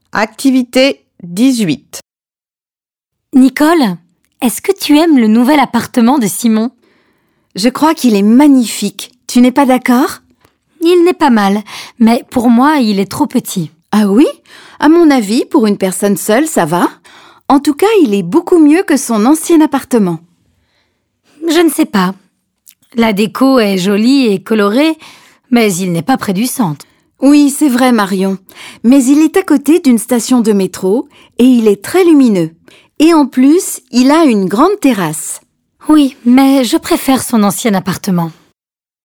Activité 18. Nicole, est-ce que tu aimes le nouvel appartement de Simon? Je crois qu'il est magnifique. Tu n'es pas d'accord? Il n'est pas mal, mais pour moi, il est trop petit. Ah oui? À mon avis, pour une personne seule, ça va. En tout cas, il est beaucoup mieux que son ancien appartement. Je ne sais pas. La déco est jolie et colorée, mais il n'est pas près du centre. Oui, c'est vrai, Marion. Mais il est à côté d'une station de métro et il est très lumineux. Et en plus, il a une grande terrasse. Oui, mais je préfère son ancien appartement.